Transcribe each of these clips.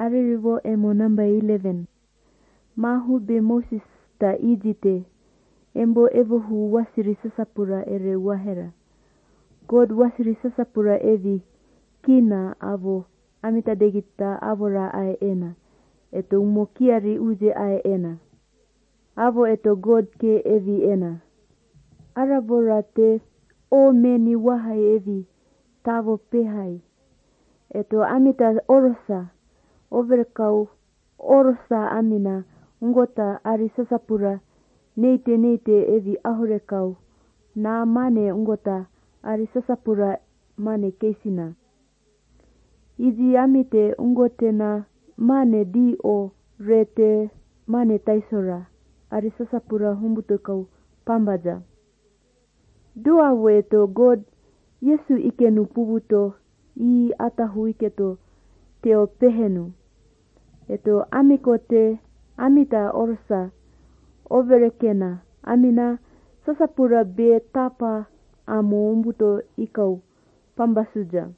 aririvo emo number 11. Mahu be Moses ta ijite. Embo evohu wasiri sasapura ere wahera. God wasiri sasapura evi kina avo amita degita avora ae ena. Eto umokiari uje ae ena. Avo eto God ke evi ena. Aravorate o meni wahai evi tavo pehai. Eto amita orosa. Overkau orosa amina ngota ari sasapura. Neite evi ahorekau. Na mane ngota ari sasapura mane keisina. Iji amite ngote na mane di o rete mane taisora. Ari sasapura humbutokau pambaja. Dua weto God Yesu ikenu pubuto I atahu iketo teo pehenu. Eto amikote amita orsa overekena amina sasapura be tapa amo umbuto ikau pambasuja.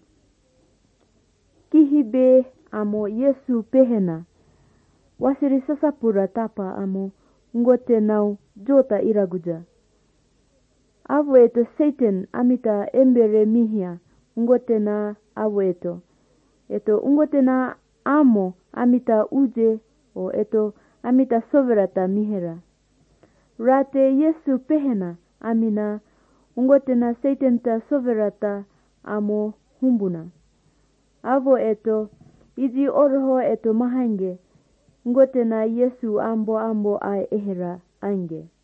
Kihibe amo Yesu pehena. Wasiri sasapura tapa amo ngote nau jota iraguja. Avo eto Satan amita embere mihia ngote na avo eto. Eto ngote na amo amita uje o eto amita soverata mihera. Rate Yesu pehena amina ngote na Satan ta soverata amo humbuna. Avo eto iji orho eto mahange ngote na Yesu ambo ai ehera ange.